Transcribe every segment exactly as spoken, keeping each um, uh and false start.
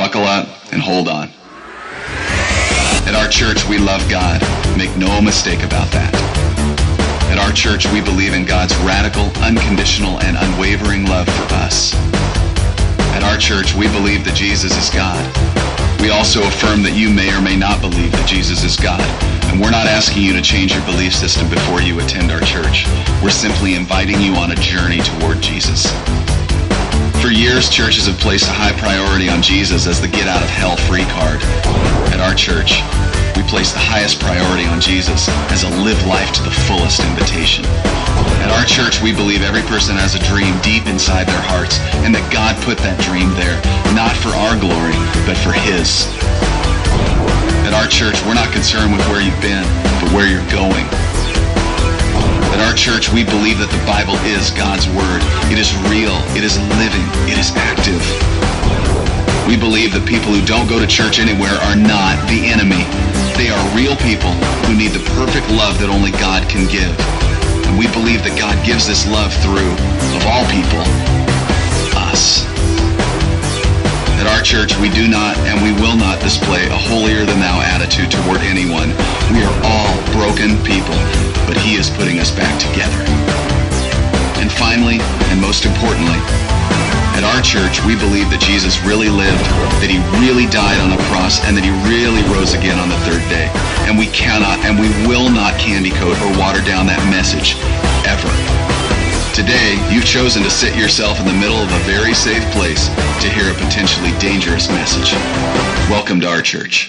Buckle up and hold on. At our church, we love God. Make no mistake about that. At our church, we believe in God's radical, unconditional, and unwavering love for us. At our church, we believe that Jesus is God. We also affirm that you may or may not believe that Jesus is God. And we're not asking you to change your belief system before you attend our church. We're simply inviting you on a journey toward Jesus. For years, churches have placed a high priority on Jesus as the get-out-of-hell-free card. At our church, we place the highest priority on Jesus as a live life to the fullest invitation. At our church, we believe every person has a dream deep inside their hearts, and that God put that dream there, not for our glory, but for His. At our church, we're not concerned with where you've been, but where you're going. At our church, we believe that the Bible is God's Word. It is real. It is living. It is active. We believe that people who don't go to church anywhere are not the enemy. They are real people who need the perfect love that only God can give. And we believe that God gives this love through, of all people, us. At our church, we do not and we will not display a holier-than-thou attitude toward anyone. We are all broken people, but He is putting us back together. And finally, and most importantly, at our church, we believe that Jesus really lived, that He really died on the cross, and that He really rose again on the third day. And we cannot and we will not candy coat or water down that message, ever. Today, you've chosen to sit yourself in the middle of a very safe place to hear a potentially dangerous message. Welcome to our church.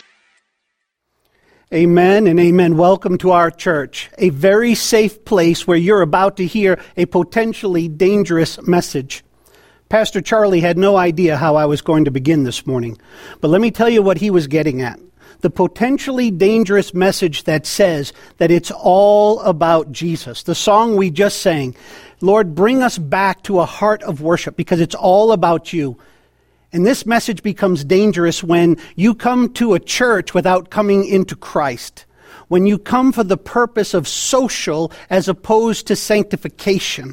Amen and amen. Welcome to our church, a very safe place where you're about to hear a potentially dangerous message. Pastor Charlie had no idea how I was going to begin this morning, but let me tell you what he was getting at. The potentially dangerous message that says that it's all about Jesus. The song we just sang, Lord, bring us back to a heart of worship because it's all about you. And this message becomes dangerous when you come to a church without coming into Christ. When you come for the purpose of social as opposed to sanctification.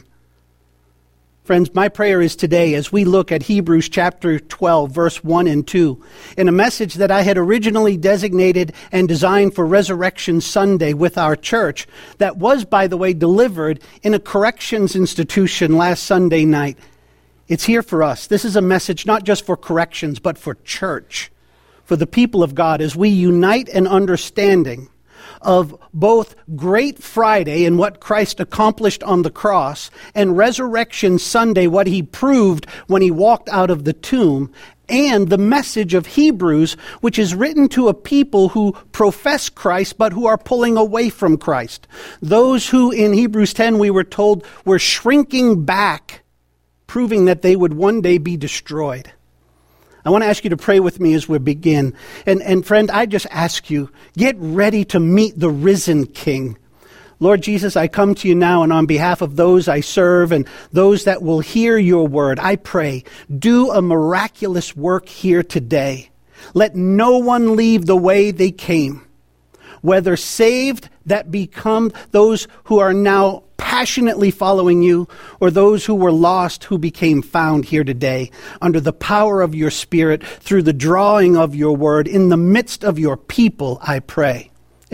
Friends, my prayer is today as we look at Hebrews chapter twelve, verse one and two, in a message that I had originally designated and designed for Resurrection Sunday with our church, that was, by the way, delivered in a corrections institution last Sunday night. It's here for us. This is a message not just for corrections, but for church, for the people of God, as we unite an understanding of both Great Friday and what Christ accomplished on the cross, and Resurrection Sunday, what He proved when He walked out of the tomb, and the message of Hebrews, which is written to a people who profess Christ but who are pulling away from Christ. Those who in Hebrews ten we were told were shrinking back, proving that they would one day be destroyed. I want to ask you to pray with me as we begin. And, and friend, I just ask you, get ready to meet the risen King. Lord Jesus, I come to you now, and on behalf of those I serve and those that will hear your word, I pray, do a miraculous work here today. Let no one leave the way they came. Whether saved, that become those who are now passionately following you, or those who were lost who became found here today, under the power of your Spirit, through the drawing of your word, in the midst of your people, I pray.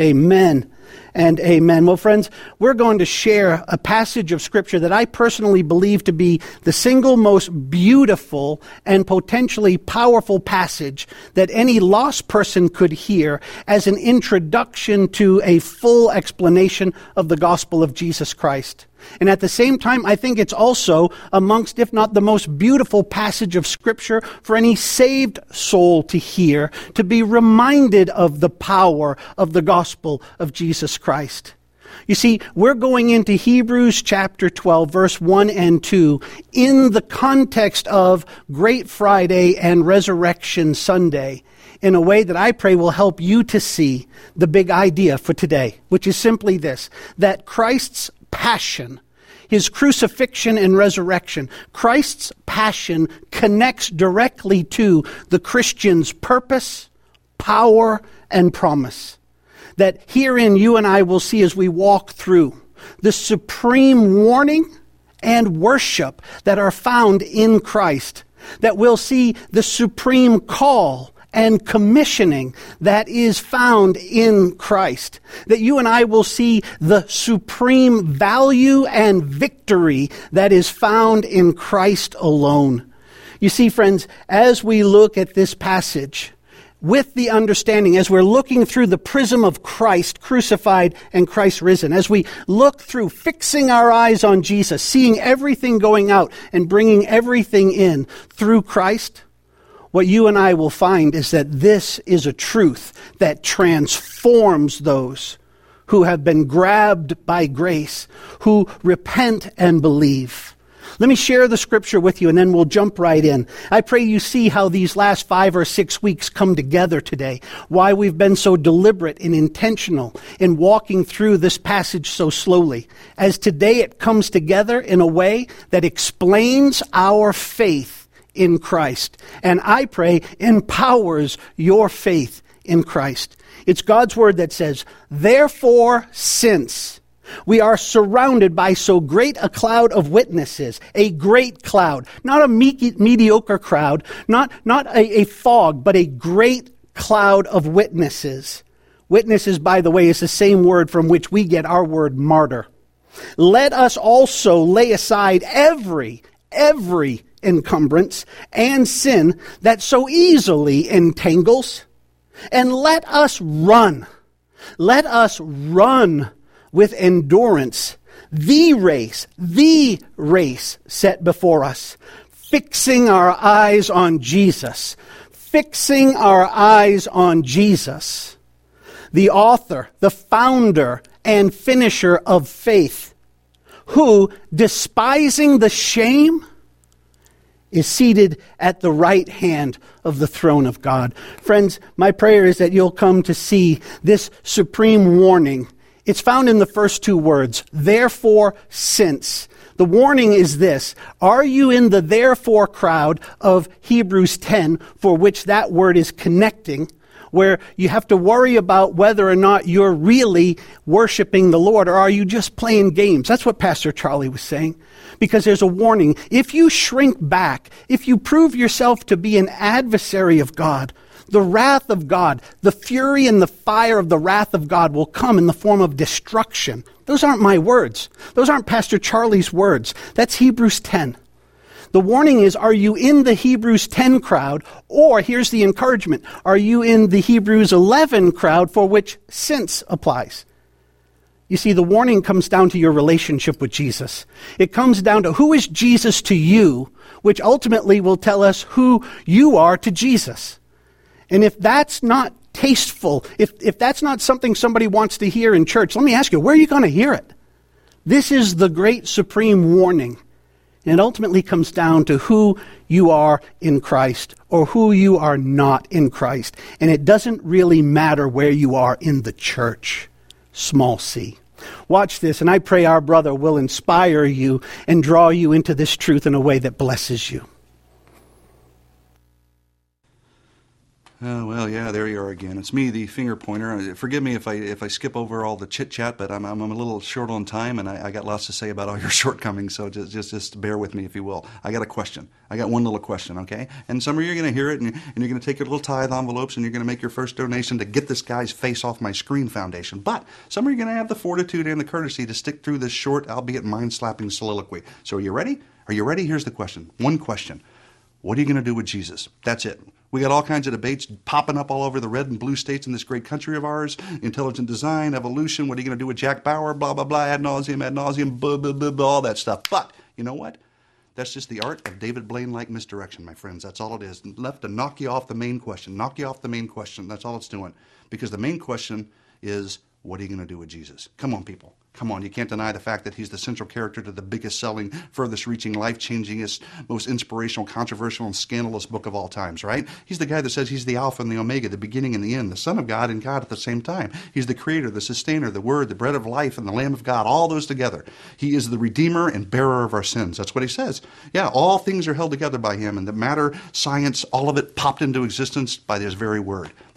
Amen and amen. Well, friends, we're going to share a passage of Scripture that I personally believe to be the single most beautiful and potentially powerful passage that any lost person could hear as an introduction to a full explanation of the gospel of Jesus Christ. And at the same time, I think it's also amongst, if not the most beautiful passage of Scripture for any saved soul to hear, to be reminded of the power of the gospel of Jesus Christ. You see, we're going into Hebrews chapter twelve, verse one and two, in the context of Great Friday and Resurrection Sunday, in a way that I pray will help you to see the big idea for today, which is simply this, that Christ's passion, His crucifixion and resurrection, Christ's passion connects directly to the Christian's purpose, power, and promise. That herein you and I will see as we walk through the supreme warning and worship that are found in Christ. that we'll see the supreme call and commissioning that is found in Christ, that you and I will see the supreme value and victory that is found in Christ alone. You see, friends, as we look at this passage, with the understanding, as we're looking through the prism of Christ crucified and Christ risen, as we look through fixing our eyes on Jesus, seeing everything going out and bringing everything in through Christ, what you and I will find is that this is a truth that transforms those who have been grabbed by grace, who repent and believe. Let me share the scripture with you and then we'll jump right in. I pray you see how these last five or six weeks come together today, why we've been so deliberate and intentional in walking through this passage so slowly, as today it comes together in a way that explains our faith in Christ, and I pray empowers your faith in Christ. It's God's word that says, therefore, since we are surrounded by so great a cloud of witnesses, a great cloud, not a me- mediocre crowd, not, not a, a fog, but a great cloud of witnesses. Witnesses, by the way, is the same word from which we get our word martyr. Let us also lay aside every, every encumbrance and sin that so easily entangles, and let us run, let us run with endurance the race, the race set before us, fixing our eyes on Jesus, fixing our eyes on Jesus, the author, the founder, and finisher of faith, who, despising the shame, is seated at the right hand of the throne of God. Friends, my prayer is that you'll come to see this supreme warning. It's found in the first two words, therefore, since. The warning is this: are you in the therefore crowd of Hebrews ten, for which that word is connecting, where you have to worry about whether or not you're really worshiping the Lord, or are you just playing games? That's what Pastor Charlie was saying. Because there's a warning. If you shrink back, if you prove yourself to be an adversary of God, the wrath of God, the fury and the fire of the wrath of God will come in the form of destruction. Those aren't my words. Those aren't Pastor Charlie's words. That's Hebrews ten. The warning is, are you in the Hebrews ten crowd? Or, here's the encouragement, are you in the Hebrews eleven crowd, for which since applies? You see, the warning comes down to your relationship with Jesus. It comes down to who is Jesus to you, which ultimately will tell us who you are to Jesus. And if that's not tasteful, if, if that's not something somebody wants to hear in church, let me ask you, where are you going to hear it? This is the great supreme warning. And it ultimately comes down to who you are in Christ or who you are not in Christ. And it doesn't really matter where you are in the church. Small c. Watch this, and I pray our brother will inspire you and draw you into this truth in a way that blesses you. Oh, well, yeah, there you are again. It's me, the finger pointer. Forgive me if I if I skip over all the chit-chat, but I'm I'm a little short on time, and I, I got lots to say about all your shortcomings, so just, just just bear with me, if you will. I got a question. I got one little question, okay? And some of you are going to hear it, and, and you're going to take your little tithe envelopes, and you're going to make your first donation to get this guy's face off my screen foundation. But some of you are going to have the fortitude and the courtesy to stick through this short, albeit mind-slapping soliloquy. So are you ready? Are you ready? Here's the question. One question. What are you going to do with Jesus? That's it. We got all kinds of debates popping up all over the red and blue states in this great country of ours. Intelligent design, evolution, what are you going to do with Jack Bauer, blah, blah, blah, ad nauseum, ad nauseum, blah, blah, blah, blah, all that stuff. But you know what? That's just the art of David Blaine-like misdirection, my friends. That's all it is. Left to knock you off the main question. Knock you off the main question. That's all it's doing. Because the main question is, what are you going to do with Jesus? Come on, people. Come on, you can't deny the fact that he's the central character to the biggest selling, furthest reaching, life-changingest, most inspirational, controversial, and scandalous book of all times, right? He's the guy that says he's the Alpha and the Omega, the beginning and the end, the Son of God and God at the same time. He's the creator, the sustainer, the Word, the bread of life, and the Lamb of God, all those together. He is the redeemer and bearer of our sins. That's what he says. Yeah, all things are held together by him, and the matter, science, all of it popped into existence by his very word.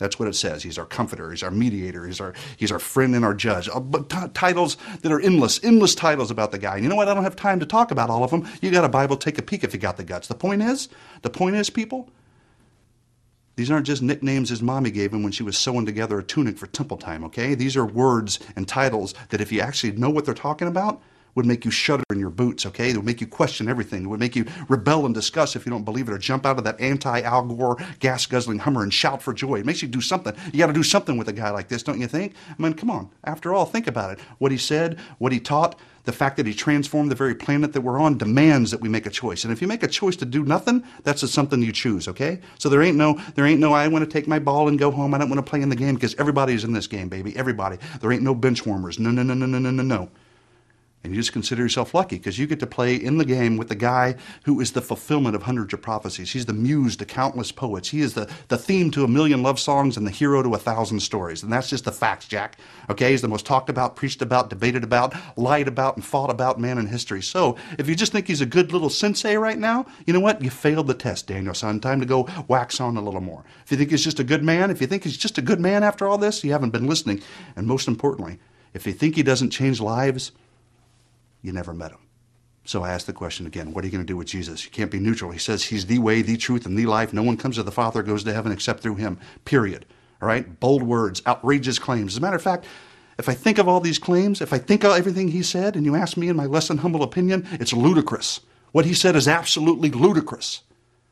That's what it says. He's our comforter. He's our mediator. He's our he's our friend and our judge. Uh, but t- titles that are endless, endless titles about the guy. And you know what? I don't have time to talk about all of them. You got a Bible, take a peek if you got the guts. The point is, the point is, people, these aren't just nicknames his mommy gave him when she was sewing together a tunic for temple time, okay? These are words and titles that if you actually know what they're talking about, would make you shudder in your boots, okay? It would make you question everything. It would make you rebel and discuss if you don't believe it, or jump out of that anti-Al Gore gas-guzzling Hummer and shout for joy. It makes you do something. You got to do something with a guy like this, don't you think? I mean, come on. After all, think about it. What he said, what he taught, the fact that he transformed the very planet that we're on demands that we make a choice. And if you make a choice to do nothing, that's just something you choose, okay? So there ain't no, there ain't no, I want to take my ball and go home. I don't want to play in the game, because everybody's in this game, baby. Everybody. There ain't no bench warmers. No, no, no, no, no, no, no, no. And you just consider yourself lucky, because you get to play in the game with the guy who is the fulfillment of hundreds of prophecies. He's the muse to countless poets. He is the, the theme to a million love songs and the hero to a thousand stories. And that's just the facts, Jack. Okay, he's the most talked about, preached about, debated about, lied about, and fought about man in history. So if you just think he's a good little sensei right now, you know what? You failed the test, Daniel son. Time to go wax on a little more. If you think he's just a good man, if you think he's just a good man after all this, you haven't been listening. And most importantly, if you think he doesn't change lives, you never met him. So I ask the question again, what are you going to do with Jesus? You can't be neutral. He says he's the way, the truth, and the life. No one comes to the Father, goes to heaven except through him, period. All right? Bold words, outrageous claims. As a matter of fact, if I think of all these claims, if I think of everything he said, and you ask me in my less than humble opinion, it's ludicrous. What he said is absolutely ludicrous.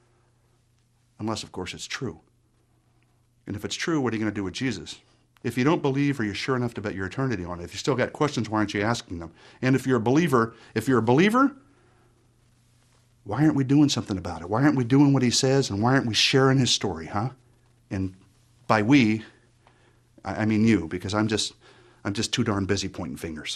Unless, of course, it's true. And if it's true, what are you going to do with Jesus? If you don't believe, or you're sure enough to bet your eternity on it, if you still got questions, why aren't you asking them? And if you're a believer, if you're a believer, why aren't we doing something about it? Why aren't we doing what he says, and why aren't we sharing his story, huh? And by we, I mean you, because I'm just, I'm just too darn busy pointing fingers.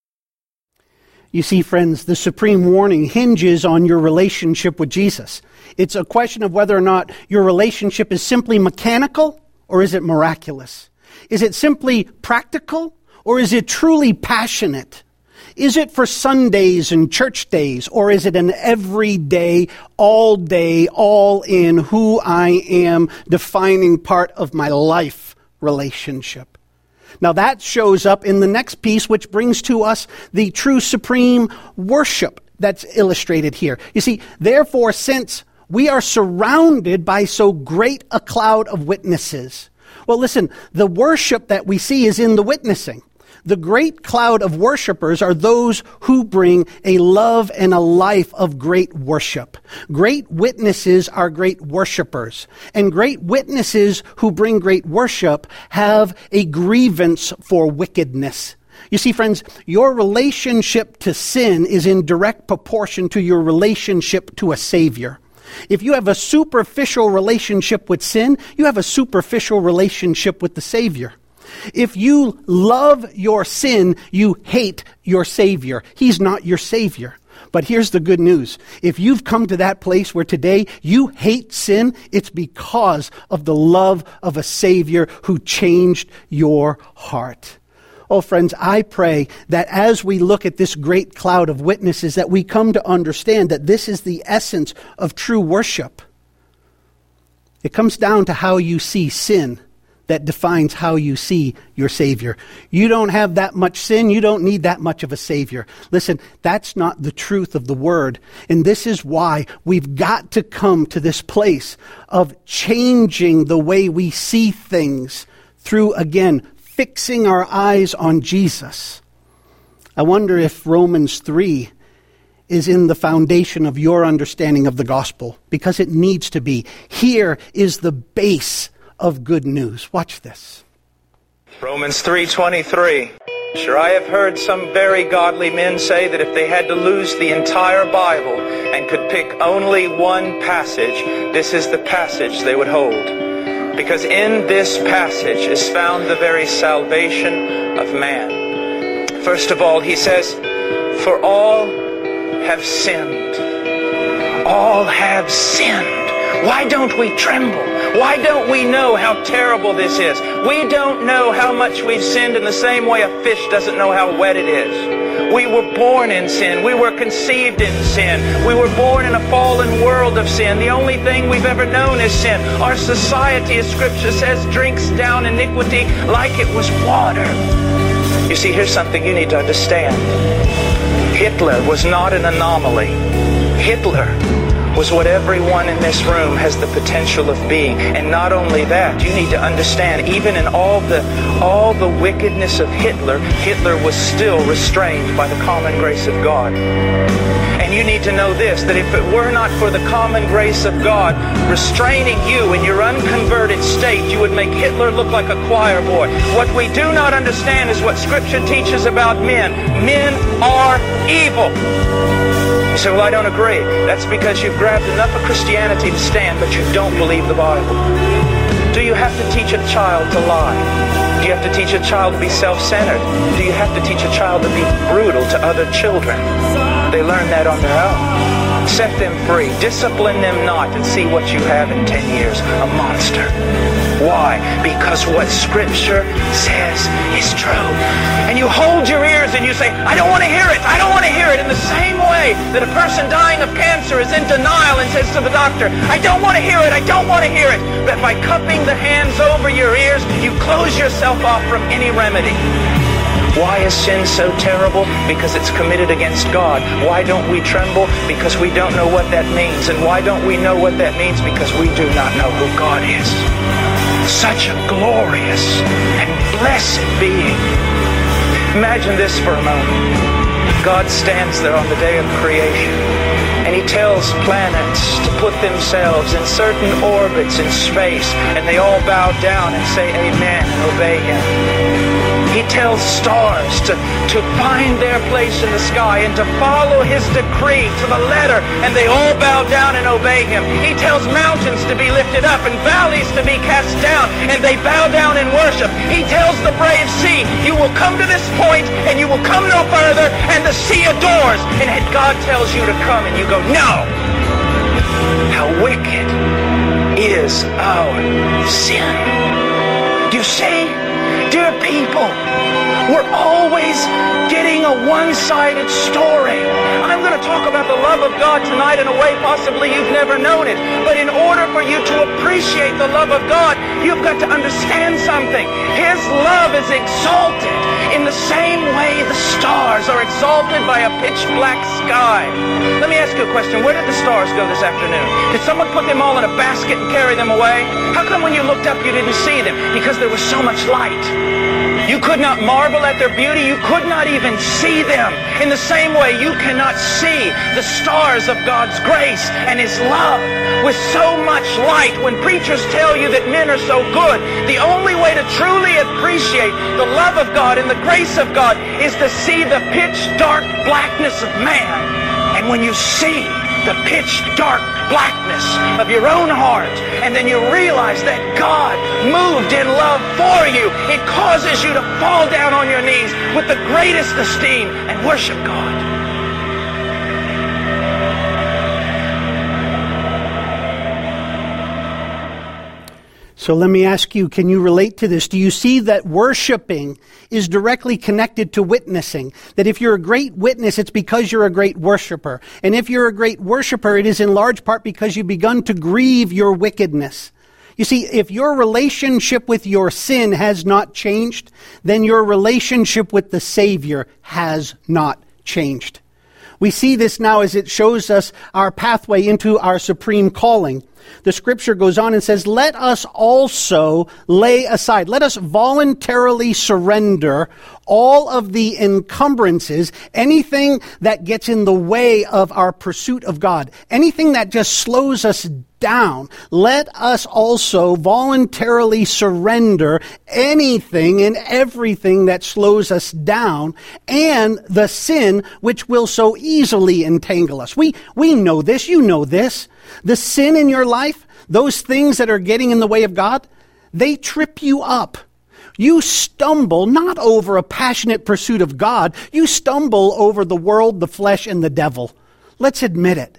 You see, friends, the supreme warning hinges on your relationship with Jesus. It's a question of whether or not your relationship is simply mechanical, or is it miraculous? Is it simply practical, or is it truly passionate? Is it for Sundays and church days, or is it an everyday, all day, all in, who I am, defining part of my life relationship? Now that shows up in the next piece, which brings to us the true supreme worship that's illustrated here. You see, therefore, since we are surrounded by so great a cloud of witnesses. Well, listen, the worship that we see is in the witnessing. The great cloud of worshipers are those who bring a love and a life of great worship. Great witnesses are great worshipers. And great witnesses who bring great worship have a grievance for wickedness. You see, friends, your relationship to sin is in direct proportion to your relationship to a Savior. If you have a superficial relationship with sin, you have a superficial relationship with the Savior. If you love your sin, you hate your Savior. He's not your Savior. But here's the good news. If you've come to that place where today you hate sin, it's because of the love of a Savior who changed your heart. Oh, friends, I pray that as we look at this great cloud of witnesses, that we come to understand that this is the essence of true worship. It comes down to how you see sin that defines how you see your Savior. You don't have that much sin. You don't need that much of a Savior. Listen, that's not the truth of the Word. And this is why we've got to come to this place of changing the way we see things through, again, fixing our eyes on Jesus. I wonder if Romans three is in the foundation of your understanding of the gospel, because it needs to be. Here is the base of good news. Watch this. Romans three twenty-three. Sure, I have heard some very godly men say that if they had to lose the entire Bible and could pick only one passage, this is the passage they would hold. Because in this passage is found the very salvation of man. First of all, he says, for all have sinned. All have sinned. Why don't we tremble? Why don't we know how terrible this is? We don't know how much we've sinned in the same way a fish doesn't know how wet it is. We were born in sin. We were conceived in sin. We were born in a fallen world of sin. The only thing we've ever known is sin. Our society, as Scripture says, drinks down iniquity like it was water. You see, here's something you need to understand. Hitler was not an anomaly. Hitler was what everyone in this room has the potential of being. And not only that, you need to understand, even in all the all the wickedness of Hitler, Hitler was still restrained by the common grace of God. And you need to know this, that if it were not for the common grace of God restraining you in your unconverted state, you would make Hitler look like a choir boy. What we do not understand is what Scripture teaches about men. Men are evil. You say, well, I don't agree. That's because you've grabbed enough of Christianity to stand, but you don't believe the Bible. Do you have to teach a child to lie? Do you have to teach a child to be self-centered? Do you have to teach a child to be brutal to other children? They learn that on their own. Set them free. Discipline them not and see what you have in ten years. A monster. Why? Because what Scripture says is true. And you hold your ears and you say, I don't want to hear it. I don't want to hear it. In the same way that a person dying of cancer is in denial and says to the doctor, I don't want to hear it. I don't want to hear it. But by cupping the hands over your ears, you close yourself off from any remedy. Why is sin so terrible? Because it's committed against God. Why don't we tremble? Because we don't know what that means. And why don't we know what that means? Because we do not know who God is. Such a glorious and blessed being. Imagine this for a moment. God stands there on the day of creation, and He tells planets to put themselves in certain orbits in space, and they all bow down and say amen and obey Him. He tells stars to, to find their place in the sky and to follow His decree to the letter, and they all bow down and obey Him. He tells mountains to be lifted up and valleys to be cast down, and they bow down in worship. He tells the brave sea, you will come to this point and you will come no further, and the sea adores. And God tells you to come and you go, no! How wicked is our sin. Do you see? Dear people, we're always getting a one-sided story. I'm going to talk about the love of God tonight in a way possibly you've never known it. But in order for you to appreciate the love of God, you've got to understand something. His love is exalted in the same way the stars are exalted by a pitch-black sky. Let me ask you a question. Where did the stars go this afternoon? Did someone put them all in a basket and carry them away? How come when you looked up you didn't see them? Because there was so much light. You could not marvel at their beauty. You could not even see them. In the same way, you cannot see the stars of God's grace and His love with so much light. When preachers tell you that men are so good, the only way to truly appreciate the love of God and the grace of God is to see the pitch-dark blackness of man. And when you see the pitch-dark blackness of your own heart, and then you realize that God moved in love for you, it causes you to fall down on your knees with the greatest esteem and worship God. So let me ask you, can you relate to this? Do you see that worshiping is directly connected to witnessing? That if you're a great witness, it's because you're a great worshiper. And if you're a great worshiper, it is in large part because you've begun to grieve your wickedness. You see, if your relationship with your sin has not changed, then your relationship with the Savior has not changed. We see this now as it shows us our pathway into our supreme calling. The Scripture goes on and says, let us also lay aside, let us voluntarily surrender all of the encumbrances, anything that gets in the way of our pursuit of God, anything that just slows us down. Let us also voluntarily surrender anything and everything that slows us down and the sin which will so easily entangle us. We, we know this, you know this. The sin in your life, those things that are getting in the way of God, they trip you up. You stumble not over a passionate pursuit of God. You stumble over the world, the flesh, and the devil. Let's admit it.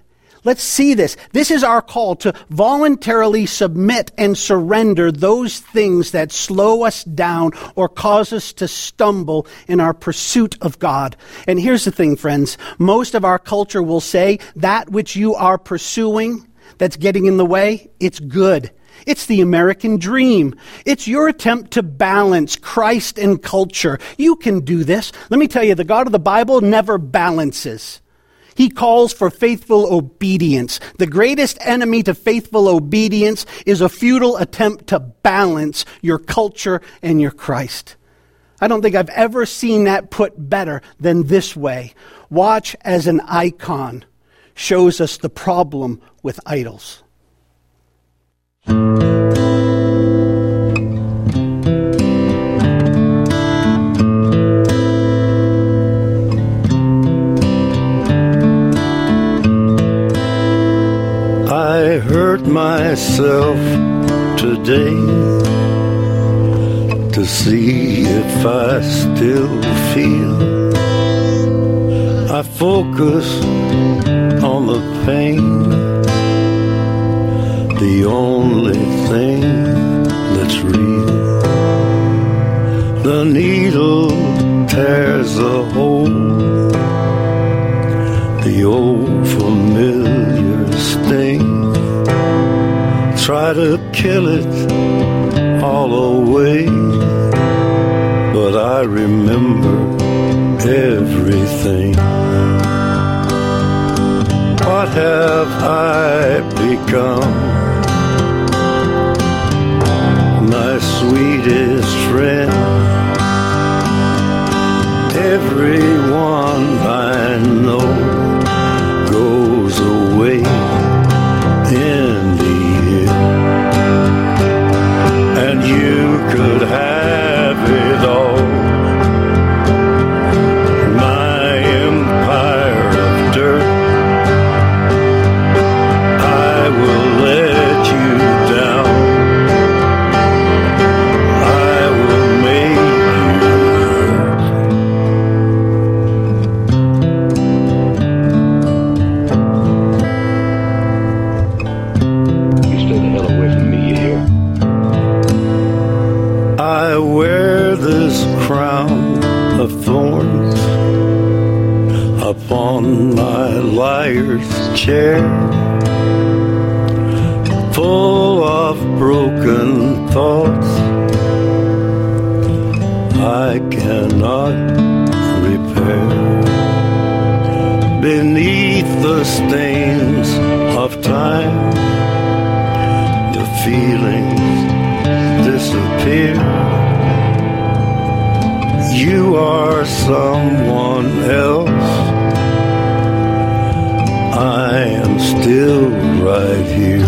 Let's see this. This is our call to voluntarily submit and surrender those things that slow us down or cause us to stumble in our pursuit of God. And here's the thing, friends. Most of our culture will say that which you are pursuing that's getting in the way, it's good. It's the American dream. It's your attempt to balance Christ and culture. You can do this. Let me tell you, the God of the Bible never balances. He calls for faithful obedience. The greatest enemy to faithful obedience is a futile attempt to balance your culture and your Christ. I don't think I've ever seen that put better than this way. Watch as an icon shows us the problem with idols. I hurt myself today to see if I still feel. I focus on the pain, the only thing that's real. The needle tears a hole, the old familiar sting. Try to kill it all away, but I remember everything. What have I become? My sweetest friend. Everyone I know goes away in the end, and you could have it all. My empire of dirt, I will let you down. I will make you hurt. You stay the hell away from me, you hear? I wear this crown of thorns upon my liar's chair, full of broken thoughts I cannot repair. Beneath the stains of time, the feelings disappear. You are someone else. I am still right here.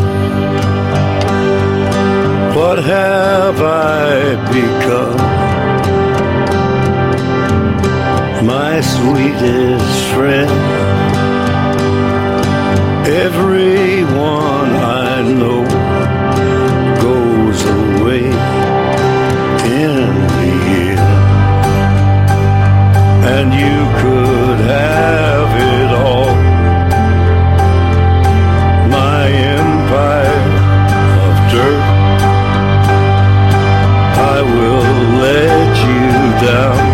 What have I become? My sweetest friend. Everyone I know goes away in the end, and you could have it all. My empire of dirt, I will let you down.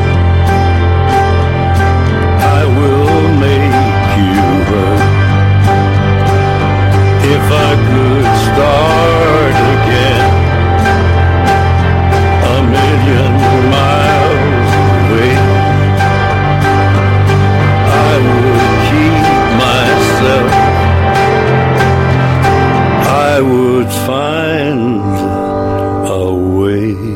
I will make you hurt. If I could start again, a million miles away, I would keep myself. I would find a way.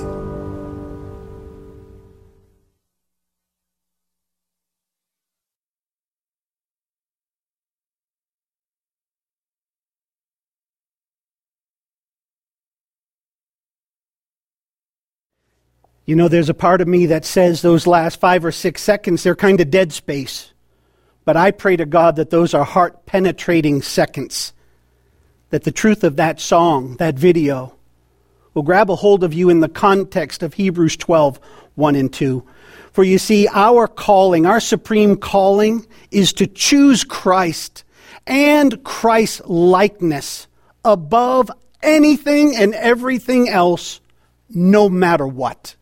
You know, there's a part of me that says those last five or six seconds, they're kind of dead space. But I pray to God that those are heart-penetrating seconds. That the truth of that song, that video, will grab a hold of you in the context of Hebrews twelve, one and two. For you see, our calling, our supreme calling, is to choose Christ and Christ-likeness above anything and everything else, no matter what.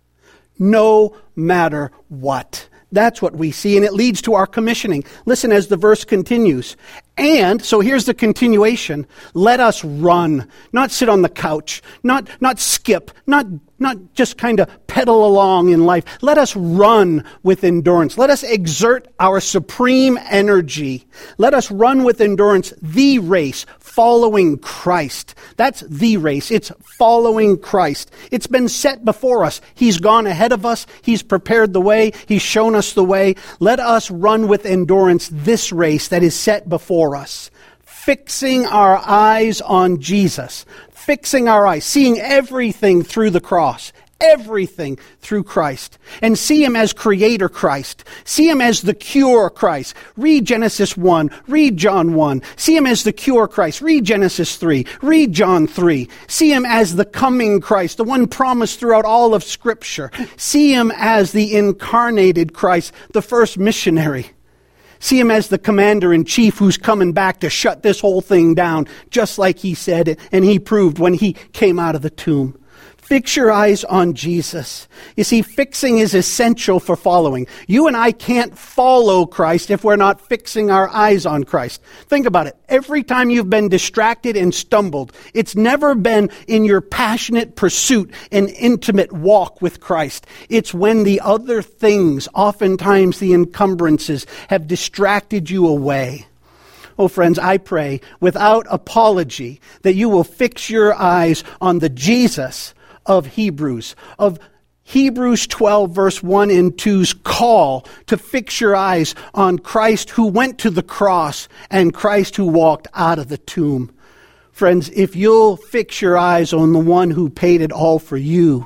No matter what. That's what we see, and it leads to our commissioning. Listen as the verse continues. And, so here's the continuation, let us run, not sit on the couch, not not skip, not not just kind of pedal along in life. Let us run with endurance. Let us exert our supreme energy. Let us run with endurance the race, following Christ. That's the race. It's following Christ. It's been set before us. He's gone ahead of us. He's prepared the way. He's shown us the way. Let us run with endurance this race that is set before us, fixing our eyes on Jesus, fixing our eyes, seeing everything through the cross, everything through Christ, and see Him as Creator Christ, see Him as the cure Christ. Read Genesis one, read John one, see Him as the cure Christ, read Genesis three, read John three, see Him as the coming Christ, the one promised throughout all of Scripture, see Him as the incarnated Christ, the first missionary. See Him as the commander-in-chief who's coming back to shut this whole thing down, just like He said and He proved when He came out of the tomb. Fix your eyes on Jesus. You see, fixing is essential for following. You and I can't follow Christ if we're not fixing our eyes on Christ. Think about it. Every time you've been distracted and stumbled, it's never been in your passionate pursuit and intimate walk with Christ. It's when the other things, oftentimes the encumbrances, have distracted you away. Oh, friends, I pray without apology that you will fix your eyes on the Jesus of Hebrews, of Hebrews twelve, verse one and two's call to fix your eyes on Christ who went to the cross and Christ who walked out of the tomb. Friends, if you'll fix your eyes on the one who paid it all for you,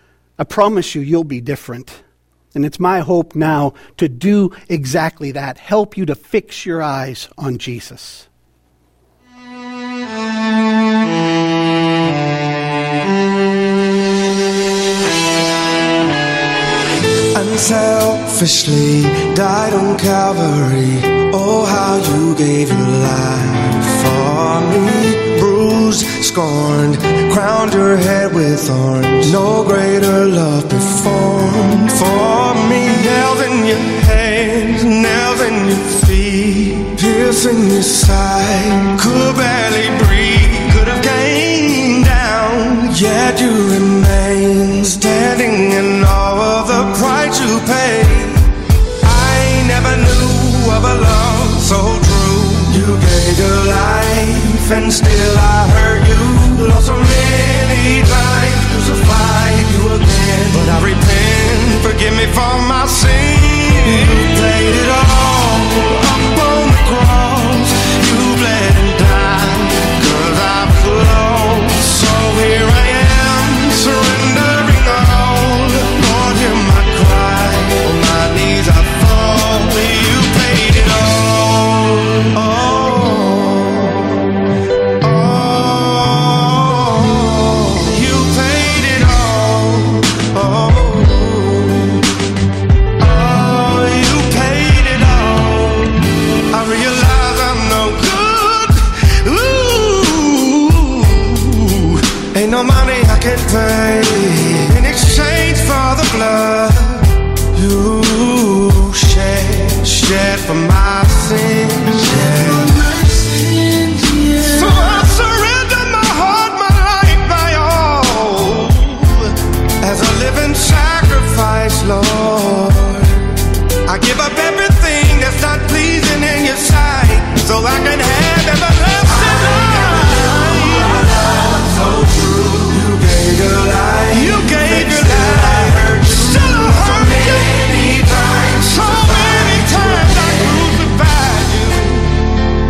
I promise you, you'll be different. And it's my hope now to do exactly that, help you to fix your eyes on Jesus. Unselfishly died on Calvary. Oh, how you gave your life for me. Bruised, scorned, crowned your head with thorns. No greater love performed for me. Nails in your hands, nails in your feet, piercing your side. Could barely breathe, could have came down, yet you remain standing in all of the price you paid. I never knew of a love so true. You gave your life and still I hurt you. Lost so many times, crucified you again. But I repent, forgive me for my sin. You paid it all up on the cross. You bled and died, cause I was lost. So here I am, surrendering all. Lord, hear my cry, on my knees I fall. You paid it all. Oh, oh, you paid it all. Oh, oh, you paid it all. I realize I'm no good. Ooh, ain't no money I can pay in exchange for the blood you shed, shed for my sins. Yeah. So I surrender my heart, my life, my all, as a living sacrifice, Lord. I give up everything that's not pleasing in your sight, so I can have everlasting life. So true, you gave your life. You gave your life. Still I hurt you. So many times I crucified you.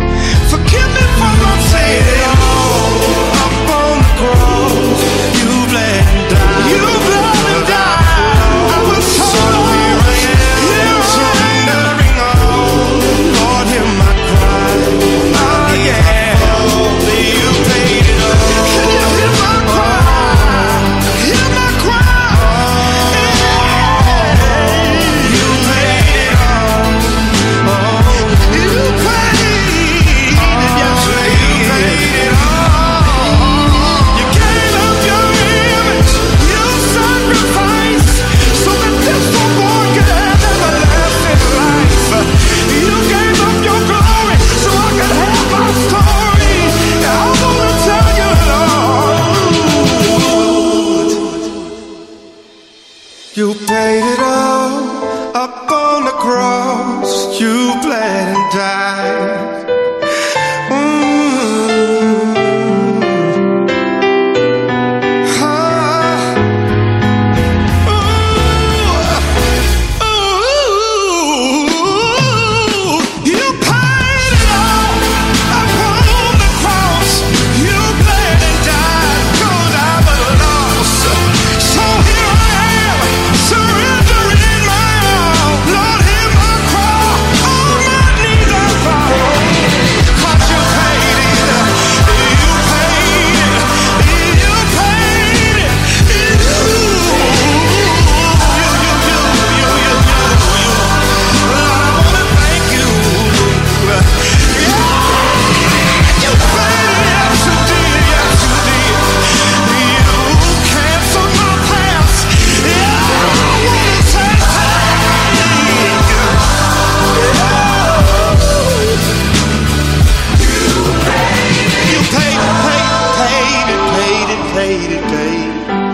faded day.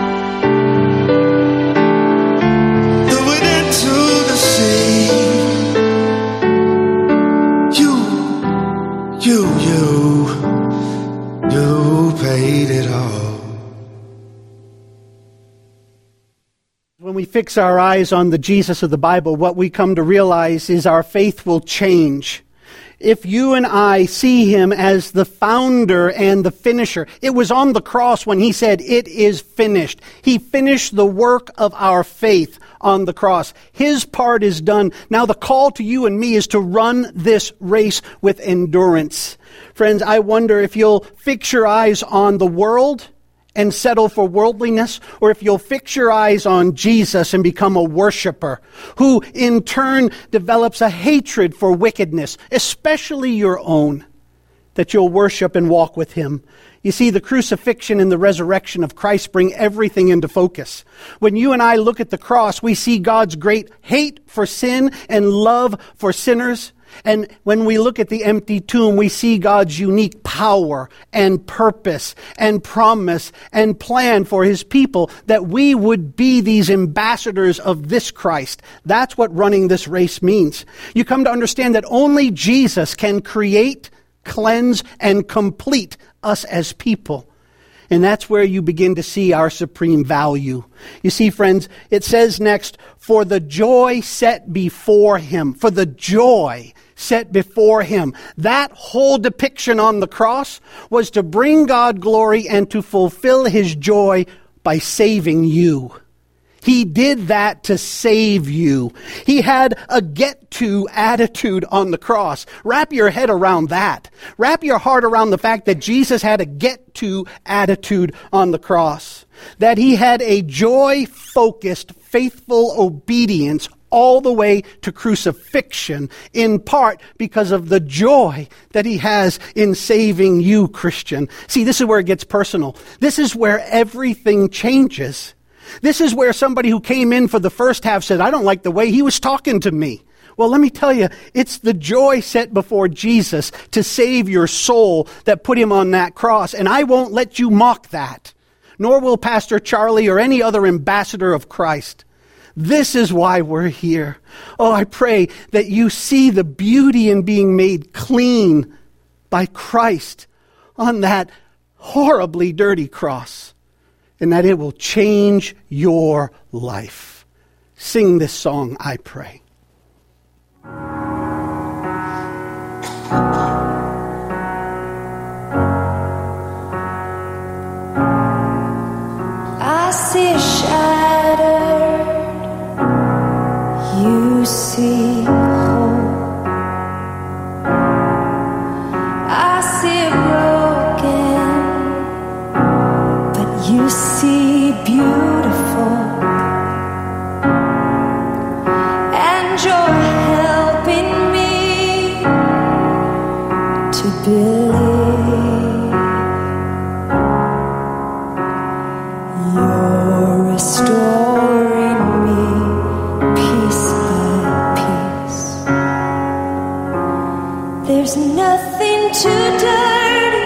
Threw it into the sea. You, you, you, you paid it all. When we fix our eyes on the Jesus of the Bible, what we come to realize is our faith will change. If you and I see him as the founder and the finisher, it was on the cross when he said, "It is finished." He finished the work of our faith on the cross. His part is done. Now the call to you and me is to run this race with endurance. Friends, I wonder if you'll fix your eyes on the world and settle for worldliness, or if you'll fix your eyes on Jesus and become a worshiper, who in turn develops a hatred for wickedness, especially your own, that you'll worship and walk with him. You see, the crucifixion and the resurrection of Christ bring everything into focus. When you and I look at the cross, we see God's great hate for sin and love for sinners. And when we look at the empty tomb, we see God's unique power and purpose and promise and plan for his people, that we would be these ambassadors of this Christ. That's what running this race means. You come to understand that only Jesus can create, cleanse, and complete us as people. And that's where you begin to see our supreme value. You see, friends, it says next, for the joy set before him, for the joy set before him. That whole depiction on the cross was to bring God glory and to fulfill his joy by saving you. He did that to save you. He had a get-to attitude on the cross. Wrap your head around that. Wrap your heart around the fact that Jesus had a get-to attitude on the cross. That he had a joy-focused, faithful obedience all the way to crucifixion, in part because of the joy that he has in saving you, Christian. See, this is where it gets personal. This is where everything changes. This is where somebody who came in for the first half said, "I don't like the way he was talking to me." Well, let me tell you, it's the joy set before Jesus to save your soul that put him on that cross. And I won't let you mock that, nor will Pastor Charlie or any other ambassador of Christ. This is why we're here. Oh, I pray that you see the beauty in being made clean by Christ on that horribly dirty cross, and that it will change your life. Sing this song, I pray. I see a shattered, you see whole. I see broken, but you see beautiful. And you're helping me to believe. You're restoring me piece by piece. There's nothing too dirty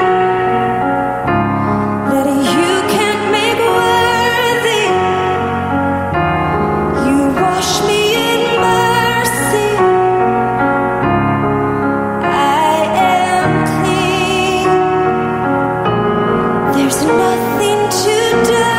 that you can't make worthy. You wash me in mercy. I am clean. There's nothing too dirty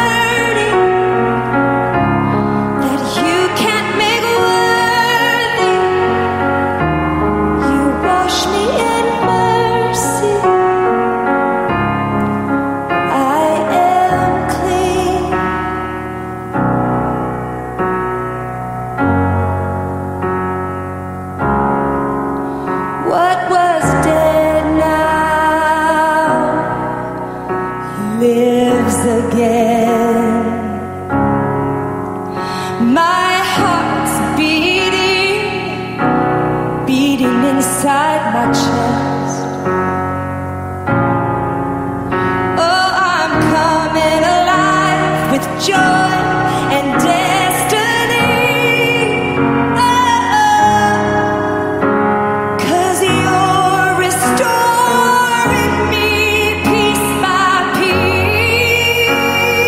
Restoring me piece by piece.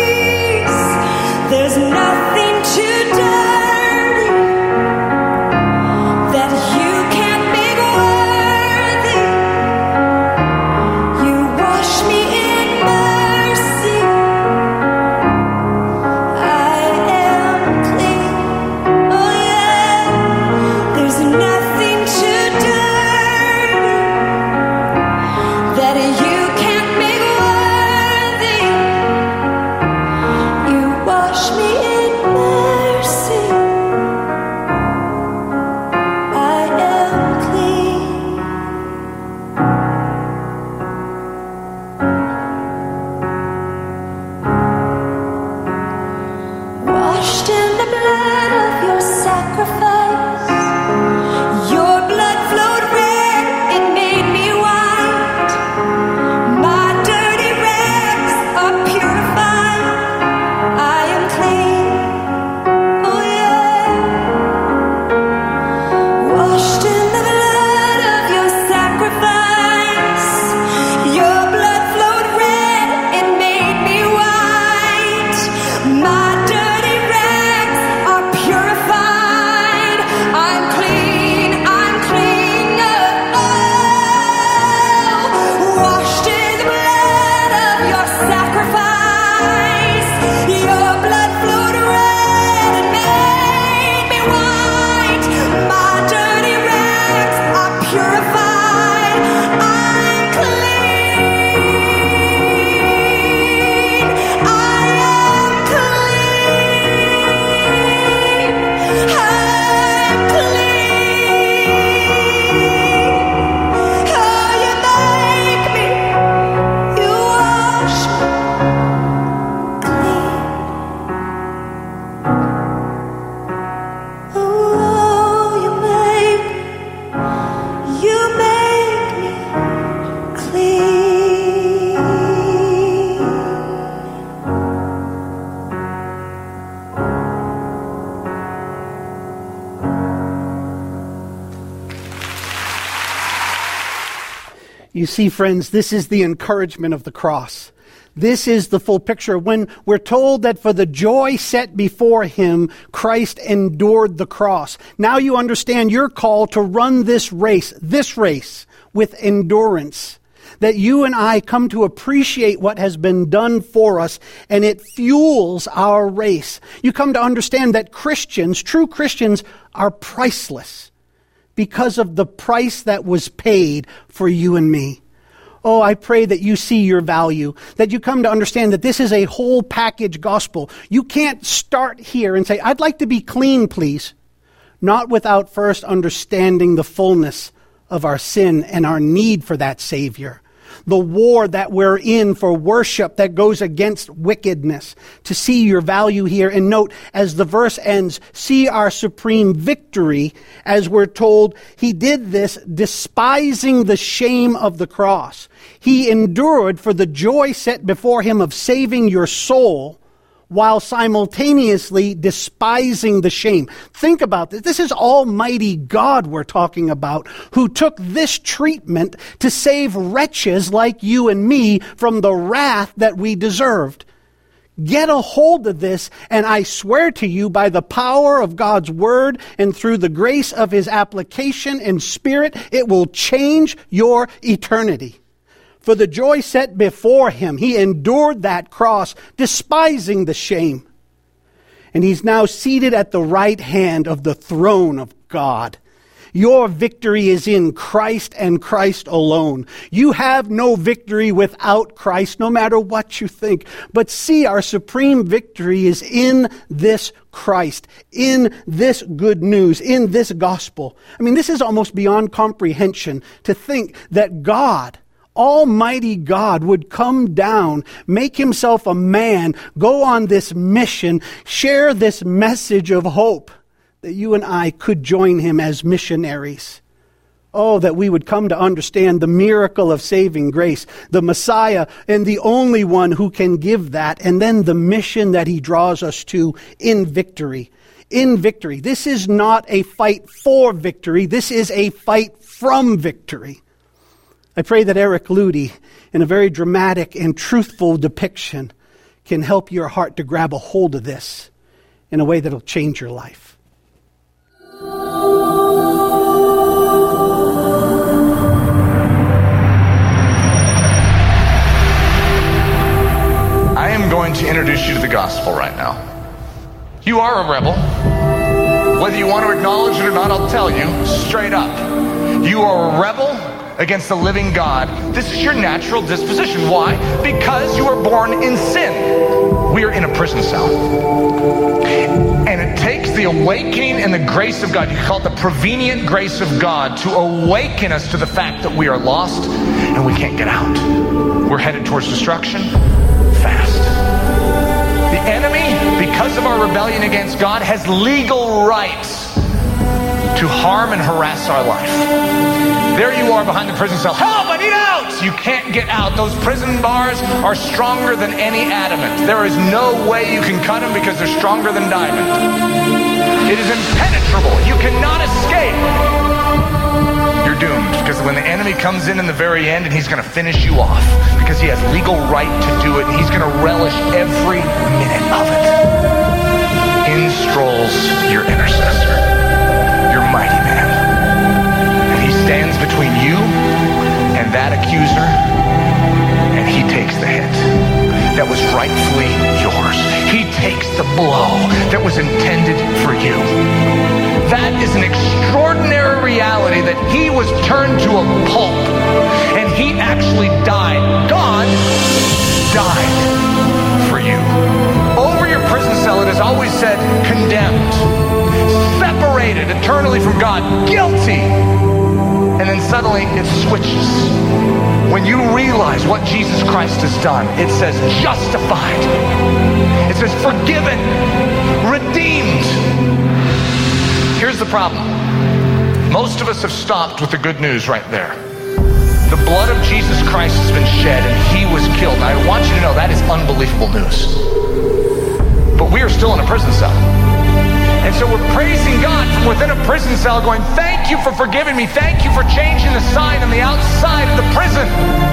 You see, friends, this is the encouragement of the cross. This is the full picture. When we're told that for the joy set before him, Christ endured the cross. Now you understand your call to run this race, this race, with endurance. That you and I come to appreciate what has been done for us, and it fuels our race. You come to understand that Christians, true Christians, are priceless because of the price that was paid for you and me. Oh, I pray that you see your value, that you come to understand that this is a whole package gospel. You can't start here and say, I'd like to be clean, please. Not without first understanding the fullness of our sin and our need for that Savior. The war that we're in for worship that goes against wickedness. To see your value here, and note, as the verse ends, see our supreme victory, as we're told, he did this despising the shame of the cross. He endured for the joy set before him of saving your soul, while simultaneously despising the shame. Think about this. This is Almighty God we're talking about, who took this treatment to save wretches like you and me from the wrath that we deserved. Get a hold of this, and I swear to you, by the power of God's word and through the grace of his application and spirit, it will change your eternity. For the joy set before him, he endured that cross, despising the shame. And he's now seated at the right hand of the throne of God. Your victory is in Christ and Christ alone. You have no victory without Christ, no matter what you think. But see, our supreme victory is in this Christ, in this good news, in this gospel. I mean, this is almost beyond comprehension to think that God, Almighty God, would come down, make himself a man, go on this mission, share this message of hope, that you and I could join him as missionaries. Oh, that we would come to understand the miracle of saving grace, the Messiah, and the only one who can give that, and then the mission that he draws us to in victory. In victory. This is not a fight for victory. This is a fight from victory. I pray that Eric Ludy, in a very dramatic and truthful depiction, can help your heart to grab a hold of this in a way that will change your life. I am going to introduce you to the gospel right now. You are a rebel. Whether you want to acknowledge it or not, I'll tell you straight up. You are a rebel against the living God. This is your natural disposition. Why? Because you were born in sin. We are in a prison cell. And it takes the awakening and the grace of God, you call it the prevenient grace of God, to awaken us to the fact that we are lost and we can't get out. We're headed towards destruction fast. The enemy, because of our rebellion against God, has legal rights to harm and harass our life. There you are behind the prison cell. Help, I need out! You can't get out. Those prison bars are stronger than any adamant. There is no way you can cut them because they're stronger than diamond. It is impenetrable. You cannot escape. You're doomed, because when the enemy comes in in the very end, and he's going to finish you off because he has legal right to do it, and he's going to relish every minute of it. In strolls your intercessor, your mighty man. Stands between you and that accuser, and he takes the hit that was rightfully yours. He takes the blow that was intended for you. That is an extraordinary reality, that he was turned to a pulp, and he actually died. God died for you. Over your prison cell, it is always said condemned, separated eternally from God, guilty. And then suddenly it switches. When you realize what Jesus Christ has done, it says justified. It says forgiven, redeemed. Here's the problem. Most of us have stopped with the good news right there. The blood of Jesus Christ has been shed and he was killed. I want you to know that is unbelievable news. But we are still in a prison cell. And And so we're praising God from within a prison cell going, thank you for forgiving me. Thank you for changing the sign on the outside of the prison.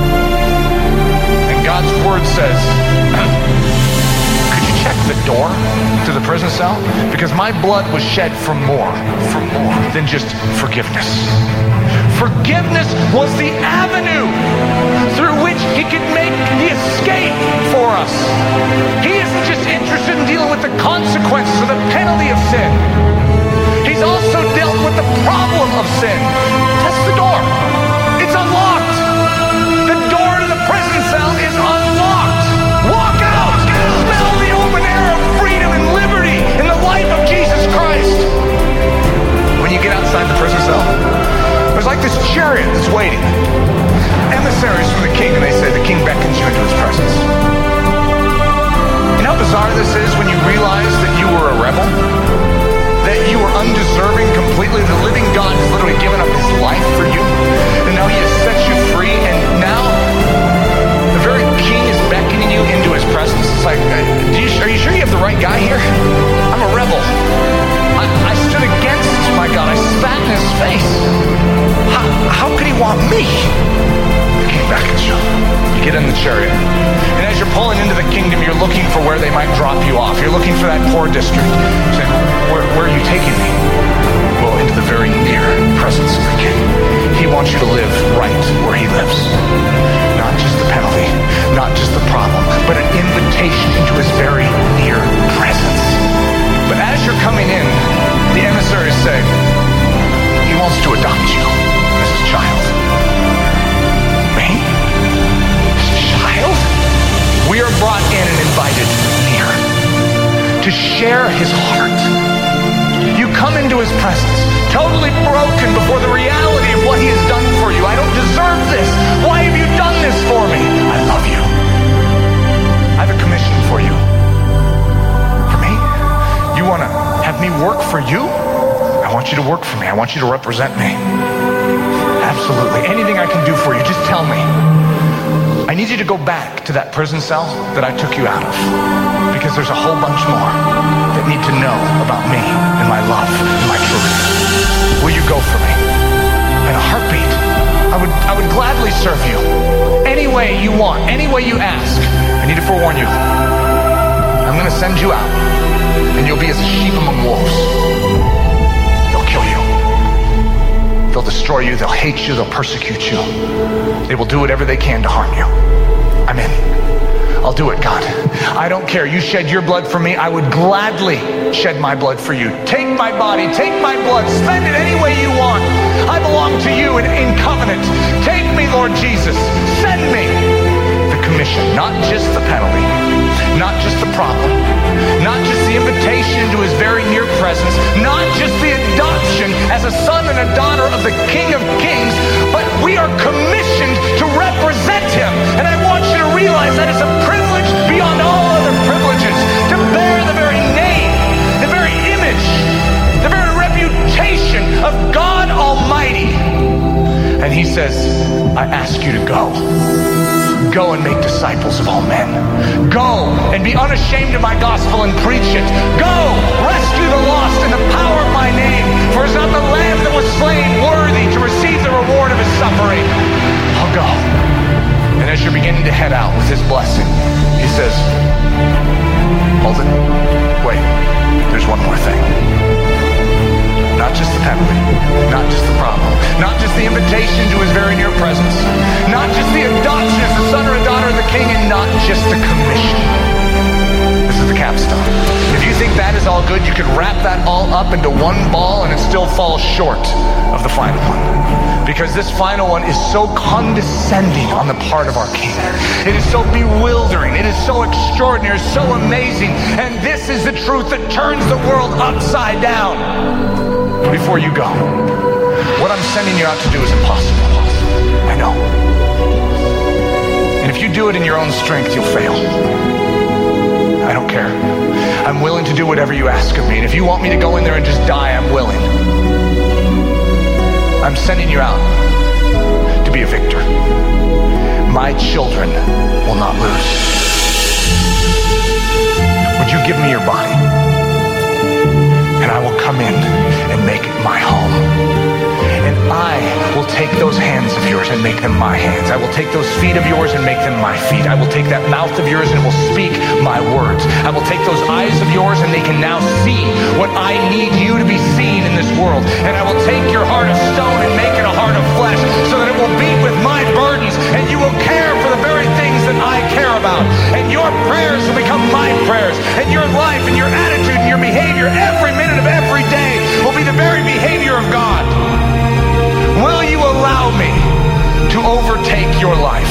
And God's word says, could you check the door to the prison cell? Because my blood was shed for more, for more than just forgiveness. Forgiveness was the avenue through which he could make the escape for us. He isn't just interested in dealing with the consequences or the penalty of sin. He's also dealt with the problem of sin. That's the door. It's unlocked. The door to the prison cell is unlocked. Walk out. Smell the open air of freedom and liberty in the life of Jesus Christ. When you get outside the prison cell, there's like this chariot that's waiting. Emissaries from the king, and they say the king beckons you into his presence. You know how bizarre this is when you realize that you were a rebel? That you were undeserving completely. The living God has literally given up his life for you. And now he has set you free. And now the very king is beckoning you into his presence. It's like, do you, are you sure you have the right guy here? I'm a rebel. I, I stood against my God. I spat in his face. How, how could he want me? The king beckons you. You get in the chariot. And as you're pulling into the kingdom, you're looking for where they might drop you off. You're looking for that poor district. You're saying, where, where are you taking me? Well, into the very near presence of the king. He wants you to live right where he lives. Not just the penalty, not just the problem, but an invitation into his very near presence. But as you're coming in, the emissaries say, he wants to adopt you as his child. Me? His child? We are brought in and invited near to share his heart. You come into his presence, totally broken before the reality of what he has done for you. I don't deserve this. Why have you done this for me? I love you. I have a commission for you. For me? You want to have me work for you? I want you to work for me. I want you to represent me. Absolutely. Anything I can do for you, just tell me. I need you to go back to that prison cell that I took you out of. Because there's a whole bunch more that need to know about me and my love and my truth. Will you go for me? In a heartbeat. I would, I would gladly serve you. Any way you want, any way you ask. I need to forewarn you. I'm going to send you out. And you'll be as a sheep among wolves. They'll kill you. They'll destroy you. They'll hate you. They'll persecute you. They will do whatever they can to harm you. I'm in. I'll do it, God. I don't care. You shed your blood for me. I would gladly shed my blood for you. Take my body. Take my blood. Spend it any way you want. I belong to you in, in covenant. Take me, Lord Jesus. Send me. The commission, not just the penalty, not just the problem, not just the invitation into his very near presence, not just the adoption as a son and a daughter of the King of Kings, but we are commissioned to represent him. And I want you to realize that it's a privilege beyond all other privileges to bear the very name, the very image, the very reputation of God Almighty. And he says, I ask you to go. Go and make disciples of all men. Go and be unashamed of my gospel and preach it. Go, rescue the lost in the power of my name. For is not the Lamb that was slain worthy to receive the reward of his suffering. I'll go. And as you're beginning to head out with his blessing, he says, hold it. Wait, there's one more thing. Not just the penalty, not just the problem, not just the invitation to his very near presence, not just the adoption as a son or a daughter of the king, and not just the commission. This is the capstone. If you think that is all good, you could wrap that all up into one ball and it still falls short of the final one. Because this final one is so condescending on the part of our king. It is so bewildering. It is so extraordinary, so amazing. And this is the truth that turns the world upside down. Before you go, what I'm sending you out to do is impossible. I know. And if you do it in your own strength, you'll fail. I don't care. I'm willing to do whatever you ask of me. And if you want me to go in there and just die, I'm willing. I'm sending you out to be a victor. My children will not lose. Would you give me your body? And I will come in and make it my home. And I will take those hands of yours and make them my hands. I will take those feet of yours and make them my feet. I will take that mouth of yours and it will speak my words. I will take those eyes of yours and they can now see what I need you to be seen in this world. And I will take your heart of stone and make it a heart of flesh so that it will beat with my burdens and you will care for the very things that I care about. And your prayers will become my prayers. And your life and your attitude and your behavior every minute of every day will be the very behavior of God. Will you allow me to overtake your life?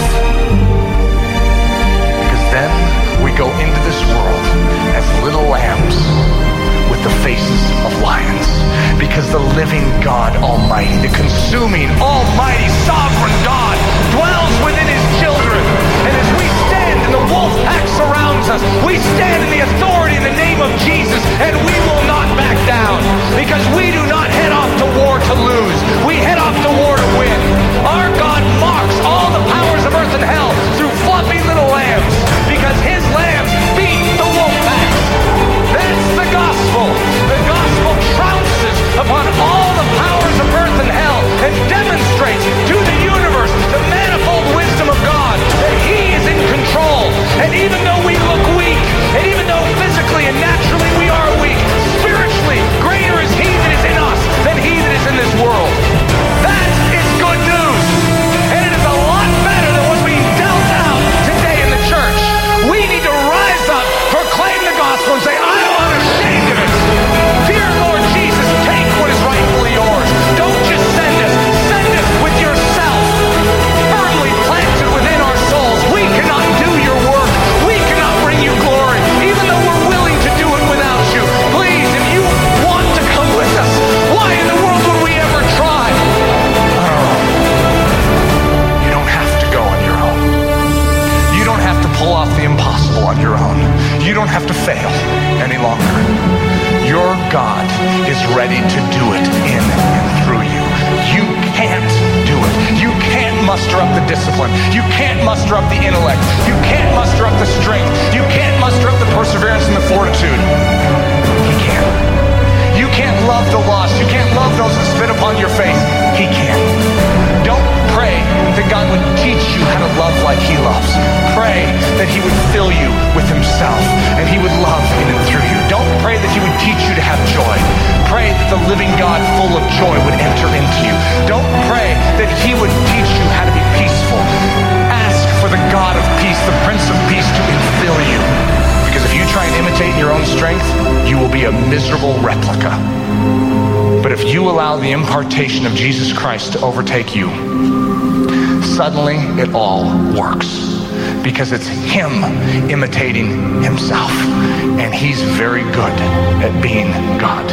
Because then we go into this world as little lambs with the faces of lions. Because the living God Almighty, the consuming, almighty, sovereign God dwells within his children. And as we stand and the wolf pack surrounds us, we stand in the authority in the name of Jesus, and we will not back down. Because we do not head off to war to lose. We head off to war to win. Our God mocks all the powers of earth and hell through fluffy little lambs. Because his lambs beat the wolf pack. That's the gospel. The gospel trounces upon all the powers of earth and hell and demonstrates to the universe the manifold wisdom of God, that he is in control. And even though we look weak, and even though physically and naturally we are weak, spiritually greater is he that is in us than he that is in this world. That is good news. And it is a lot better than what's being dealt out today in the church. We need to rise up, proclaim the gospel, and say, I am unashamed of it. Dear Lord Jesus, take what is rightfully yours. Don't just send us. Send us with yourself, firmly planted within our souls. We cannot do your work. We cannot bring you glory, even though we're willing to do it without you. Please, if you want to come with us, why in the world would we ever try? Oh, you don't have to go on your own. You don't have to pull off the impossible on your own. You don't have to fail any longer. Your God is ready to do it in and through you. You can't do it. You can't muster up the discipline. You can't muster up the intellect. You can't muster up the strength. You can't muster up the perseverance and the fortitude. He can. You can't love the lost. You can't love those that spit upon your face. He can. Don't pray that God would teach you how to love like he loves. Pray that he would fill you with himself and he would love in and through you. Don't pray that he would teach you to have joy. Pray that the living God full of joy would enter into you. Don't pray that he would teach you how to be peaceful. Ask for the God of peace, the Prince of Peace, to infill you. Because if you try and imitate your own strength, you will be a miserable replica. But if you allow the impartation of Jesus Christ to overtake you, suddenly it all works. Because it's him imitating himself. And he's very good at being God.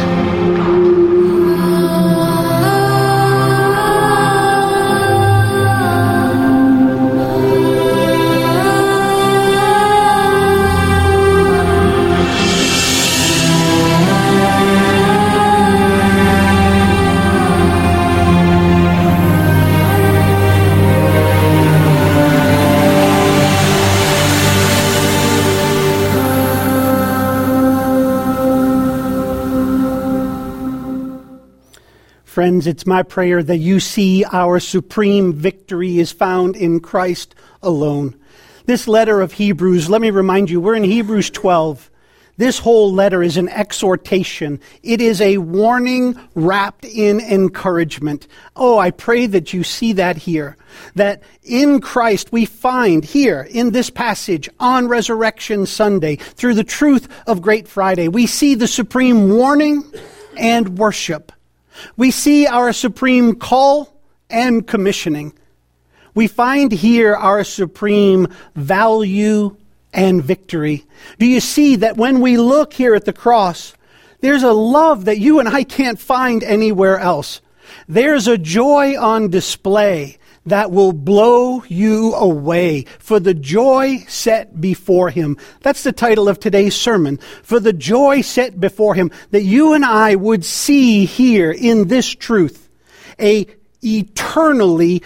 Friends, it's my prayer that you see our supreme victory is found in Christ alone. This letter of Hebrews, let me remind you, we're in Hebrews twelve. This whole letter is an exhortation. It is a warning wrapped in encouragement. Oh, I pray that you see that here. That in Christ we find here in this passage on Resurrection Sunday, through the truth of Great Friday, we see the supreme warning and worship. We see our supreme call and commissioning. We find here our supreme value and victory. Do you see that when we look here at the cross, there's a love that you and I can't find anywhere else. There's a joy on display that will blow you away, for the joy set before him. That's the title of today's sermon. For the joy set before him, that you and I would see here in this truth a eternally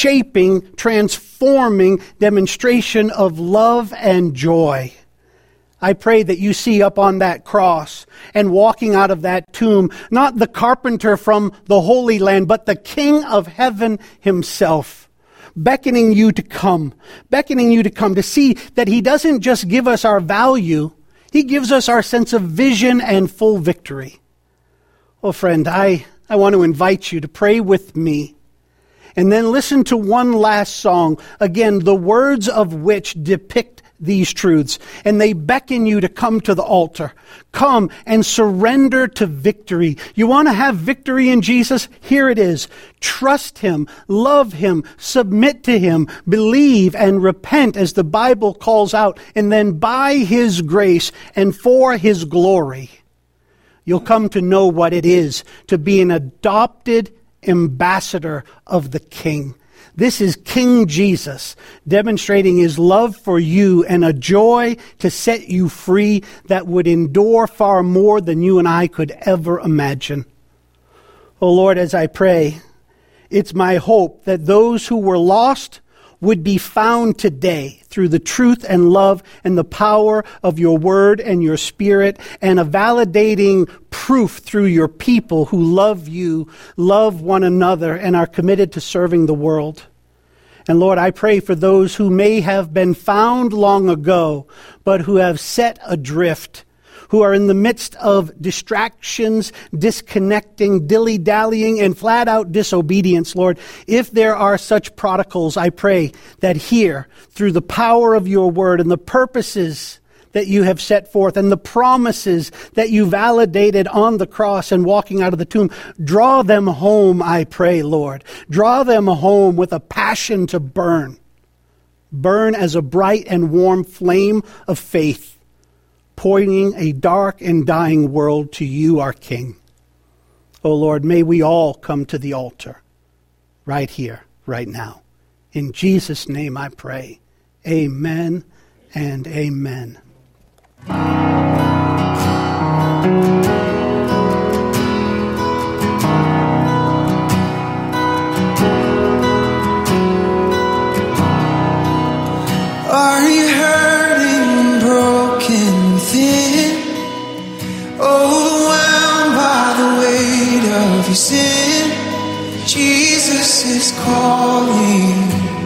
shaping, transforming demonstration of love and joy. I pray that you see up on that cross and walking out of that tomb, not the carpenter from the Holy Land, but the King of heaven himself, beckoning you to come, beckoning you to come, to see that he doesn't just give us our value, he gives us our sense of vision and full victory. Oh, friend, I, I want to invite you to pray with me. And then listen to one last song, again, the words of which depict these truths. And they beckon you to come to the altar. Come and surrender to victory. You want to have victory in Jesus? Here it is. Trust him, love him, submit to him, believe and repent as the Bible calls out. And then by his grace and for his glory, you'll come to know what it is to be an adopted ambassador of the King. This is King Jesus demonstrating his love for you and a joy to set you free that would endure far more than you and I could ever imagine. Oh Lord, as I pray, it's my hope that those who were lost would be found today through the truth and love and the power of your word and your spirit, and a validating proof through your people who love you, love one another, and are committed to serving the world. And Lord, I pray for those who may have been found long ago, but who have set adrift, who are in the midst of distractions, disconnecting, dilly-dallying, and flat-out disobedience, Lord. If there are such prodigals, I pray that here, through the power of your word and the purposes that you have set forth and the promises that you validated on the cross and walking out of the tomb, draw them home, I pray, Lord. Draw them home with a passion to burn. Burn as a bright and warm flame of faith, pointing a dark and dying world to you, our King. Oh Lord, may we all come to the altar right here, right now. In Jesus' name I pray. Amen and amen. Are you hurting, broken within, overwhelmed by the weight of your sin? Jesus is calling.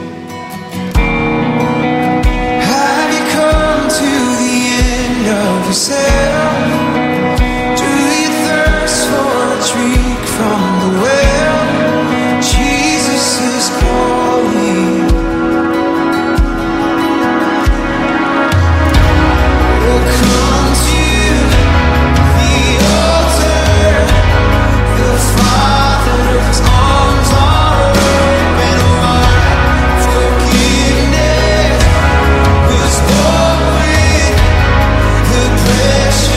Have you come to the end of yourself? Do you thirst for a drink from the well? Jesus is calling. Come to the altar. The Father's arms are open wide. Forgiveness was bought with the precious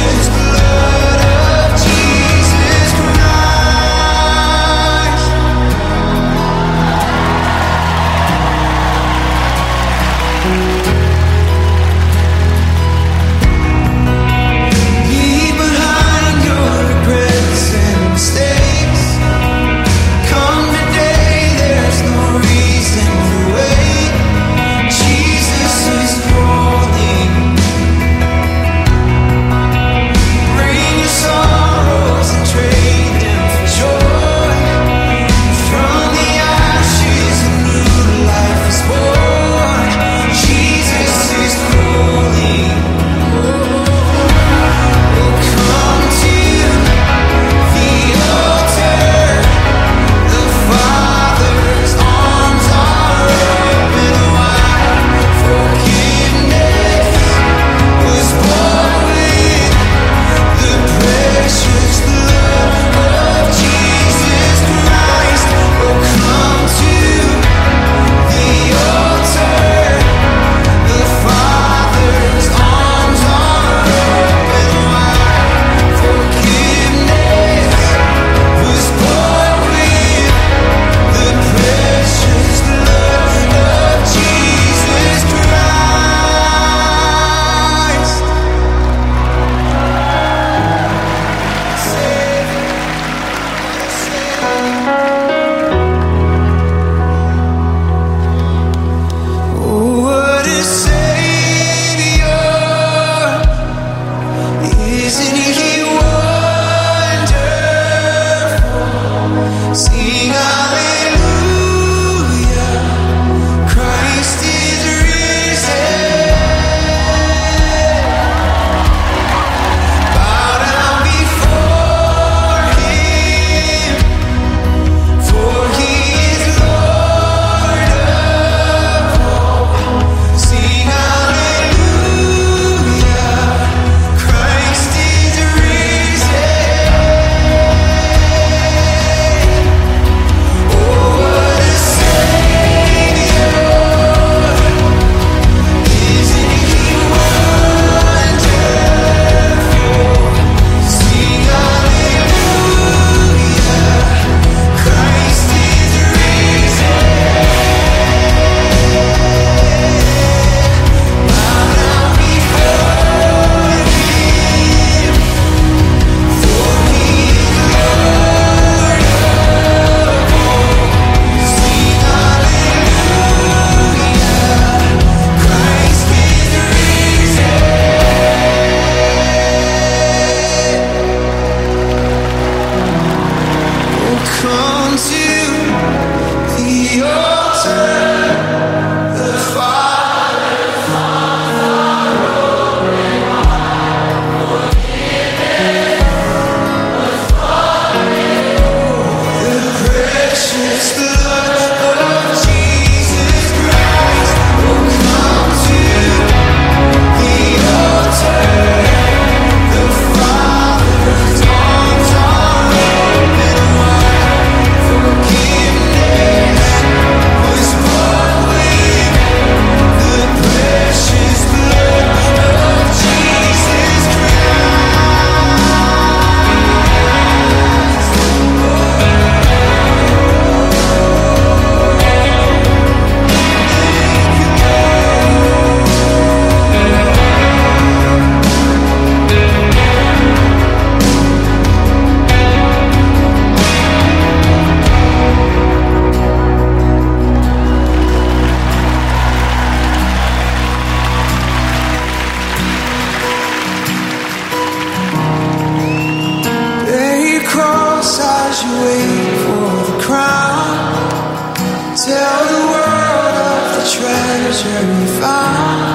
treasure you found.